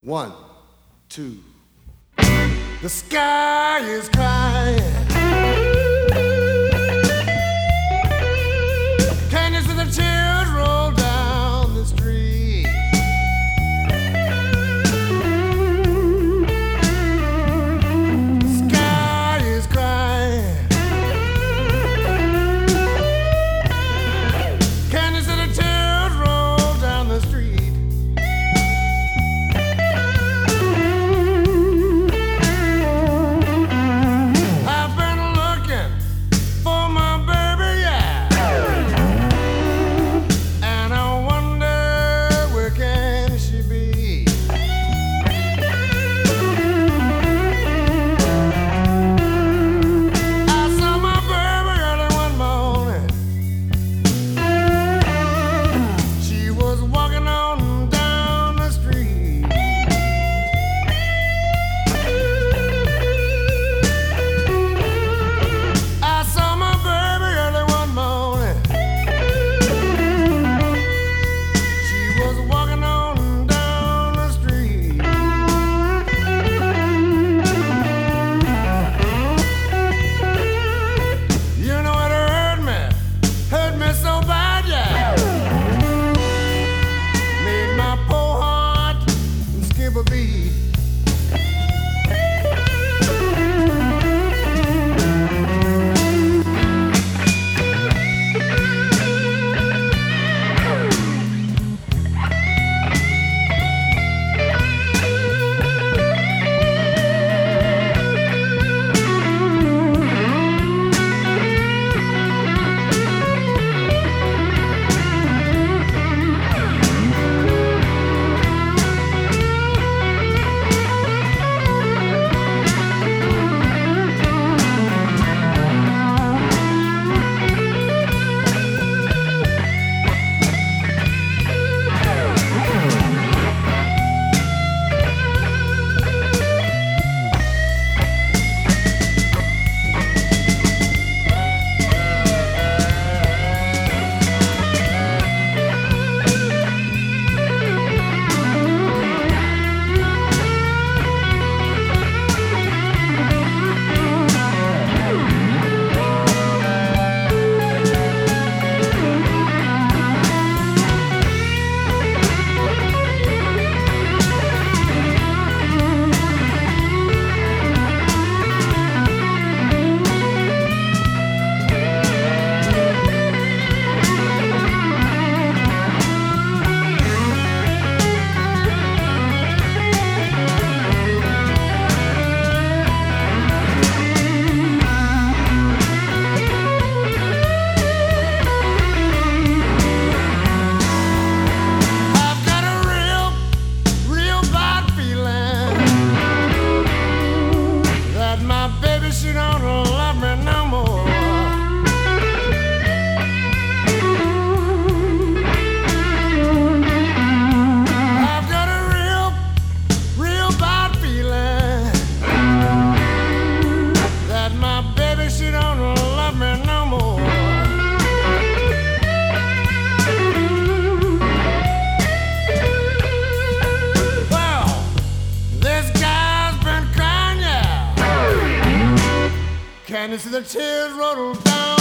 One, two. The sky is crying. Can you see the tears roll down the street? The sky is crying. Can you see the tears roll down the street? She don't love me no more. I've got a real bad feeling that my baby, she don't love me no more. Well, this guy's been crying, yeah. Can you see the tears roll down?